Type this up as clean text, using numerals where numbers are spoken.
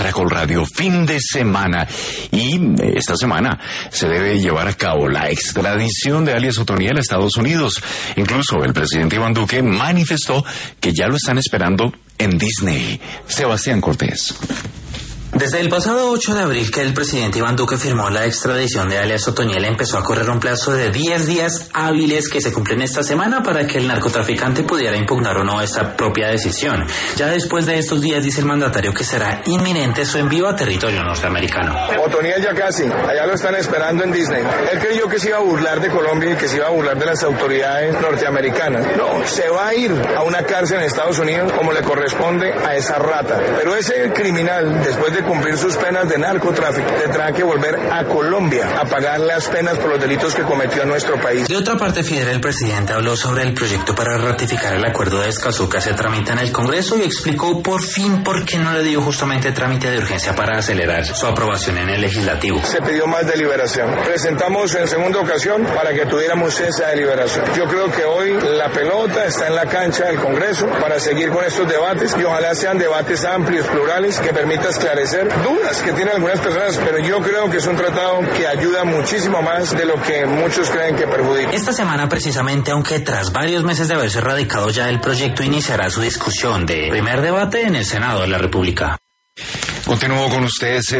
Caracol Radio, fin de semana. Y esta semana se debe llevar a cabo la extradición de alias Otoniel a Estados Unidos. Incluso el presidente Iván Duque manifestó que ya lo están esperando en Disney. Sebastián Cortés. Desde el pasado 8 de abril que el presidente Iván Duque firmó la extradición de alias Otoniel, empezó a correr un plazo de 10 días hábiles que se cumplen esta semana para que el narcotraficante pudiera impugnar o no esta propia decisión. Ya después de estos días dice el mandatario que será inminente su envío a territorio norteamericano. Otoniel ya casi, allá lo están esperando en Disney. Él creyó que se iba a burlar de Colombia y que se iba a burlar de las autoridades norteamericanas. No, se va a ir a una cárcel en Estados Unidos como le corresponde a esa rata. Pero ese criminal, después de cumplir sus penas de narcotráfico, tendrá que volver a Colombia a pagar las penas por los delitos que cometió en nuestro país. De otra parte, Fidel, el presidente habló sobre el proyecto para ratificar el acuerdo de Escazú que se tramita en el Congreso y explicó por fin por qué no le dio justamente trámite de urgencia para acelerar su aprobación en el legislativo. Se pidió más deliberación. Presentamos en segunda ocasión para que tuviéramos esa deliberación. Yo creo que hoy la pelota está en la cancha del Congreso para seguir con estos debates y ojalá sean debates amplios, plurales, que permita esclarecer dudas que tienen algunas personas, pero yo creo que es un tratado que ayuda muchísimo más de lo que muchos creen que perjudica. Esta semana precisamente, aunque tras varios meses de haberse radicado ya el proyecto, iniciará su discusión de primer debate en el Senado de la República. Continúo con ustedes.